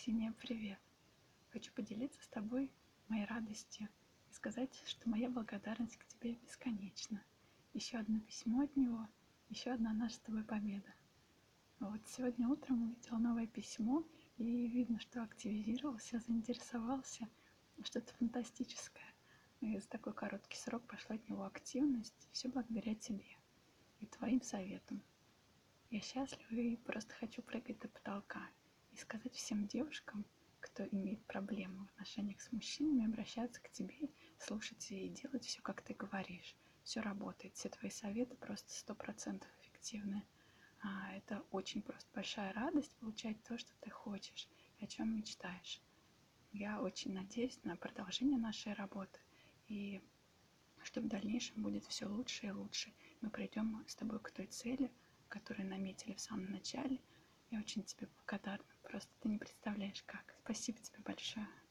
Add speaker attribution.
Speaker 1: Ксения, привет! Хочу поделиться с тобой моей радостью и сказать, что моя благодарность к тебе бесконечна. Еще одно письмо от него, еще одна наша с тобой победа. Вот сегодня утром увидела новое письмо, и видно, что активизировался, заинтересовался. Что-то фантастическое. И за такой короткий срок пошла от него активность, все благодаря тебе и твоим советам. Я счастлива и просто хочу прыгать до потолка и сказать всем девушкам, кто имеет проблемы в отношениях с мужчинами, обращаться к тебе, слушать и делать все, как ты говоришь. Все работает, все твои советы просто 100% эффективны. Это очень просто большая радость получать то, что ты хочешь, о чем мечтаешь. Я очень надеюсь на продолжение нашей работы и что в дальнейшем будет все лучше и лучше. Мы придем с тобой к той цели, которую наметили в самом начале. Я очень тебе благодарна. Просто ты не представляешь как. Спасибо тебе большое.